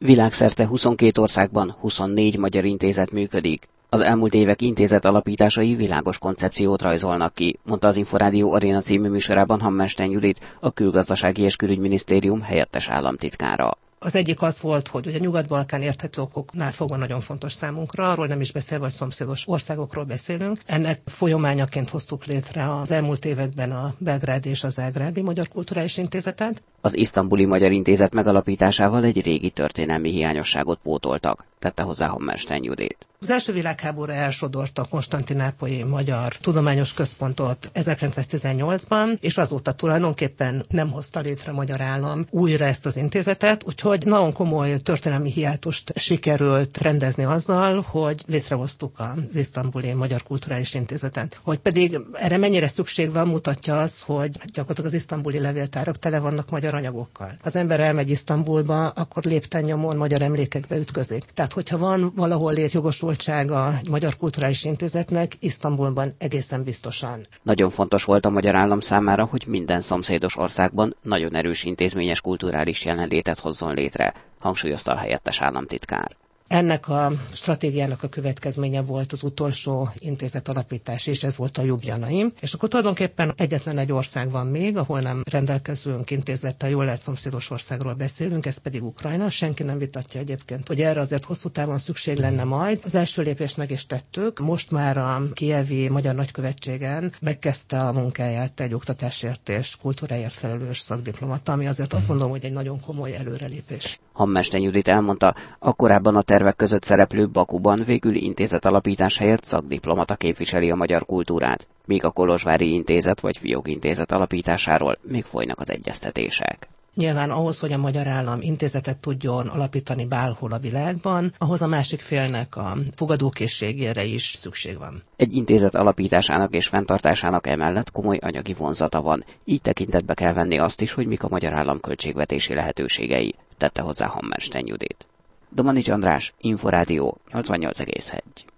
Világszerte 22 országban 24 magyar intézet működik. Az elmúlt évek intézet alapításai világos koncepciót rajzolnak ki, mondta az Inforádió Aréna című műsorában Hammerstein Judit, a Külgazdasági és Külügyminisztérium helyettes államtitkára. Az egyik az volt, hogy ugye Nyugat-Balkán érthető okoknál fogva nagyon fontos számunkra, arról nem is beszélve, hogy szomszédos országokról beszélünk. Ennek folyamányaként hoztuk létre az elmúlt években a Belgrádi és az Zágrábi Magyar Kulturális Intézetet. Az Isztambuli Magyar Intézet megalapításával egy régi történelmi hiányosságot pótoltak, tette hozzá Hammerstein Judit. Az első világháború elsodorta a Konstantinápolyi Magyar Tudományos Központot 1918-ban, és azóta tulajdonképpen nem hozta létre a magyar állam újra ezt az intézetet, úgyhogy nagyon komoly történelmi hiátust sikerült rendezni azzal, hogy létrehoztuk az Isztambuli Magyar Kulturális Intézetet. Hogy pedig erre mennyire szükség van, mutatja az, hogy gyakorlatilag az isztambuli levéltárak tele vannak magyar anyagokkal. Az ember elmegy Isztambulba, akkor lépten nyomon magyar emlékekbe ütközik. Tehát, hogyha van valahol létjogosultsága egy Magyar Kulturális Intézetnek, Isztambulban egészen biztosan. Nagyon fontos volt a magyar állam számára, hogy minden szomszédos országban nagyon erős intézményes kulturális jelenlétet hozzon létre, hangsúlyozta a helyettes államtitkár. Ennek a stratégiának a következménye volt az utolsó intézet alapítás, és ez volt a Ljubljana. És akkor tulajdonképpen egyetlen egy ország van még, ahol nem rendelkezünk intézettel, jól lehet szomszédos országról beszélünk, ez pedig Ukrajna. Senki nem vitatja egyébként, hogy erre azért hosszú távon szükség lenne majd. Az első lépést meg is tettük. Most már a kijevi Magyar Nagykövetségen megkezdte a munkáját egy oktatásért és kultúráért felelős szakdiplomata, ami azért azt mondom, hogy egy nagyon komoly előrelépés. Hammerstein Judit elmondta, a korábban a tervek között szereplő Bakuban végül intézet alapítás helyett szakdiplomata képviseli a magyar kultúrát, míg a Kolozsvári Intézet vagy Fiókintézet alapításáról még folynak az egyeztetések. Nyilván ahhoz, hogy a magyar állam intézetet tudjon alapítani bárhol a világban, ahhoz a másik félnek a fogadókészségére is szükség van. Egy intézet alapításának és fenntartásának emellett komoly anyagi vonzata van, így tekintetbe kell venni azt is, hogy mik a magyar állam költségvetési lehetőségei, tette hozzá Hammerstein Judit. Domanics András, Inforádió 88,1.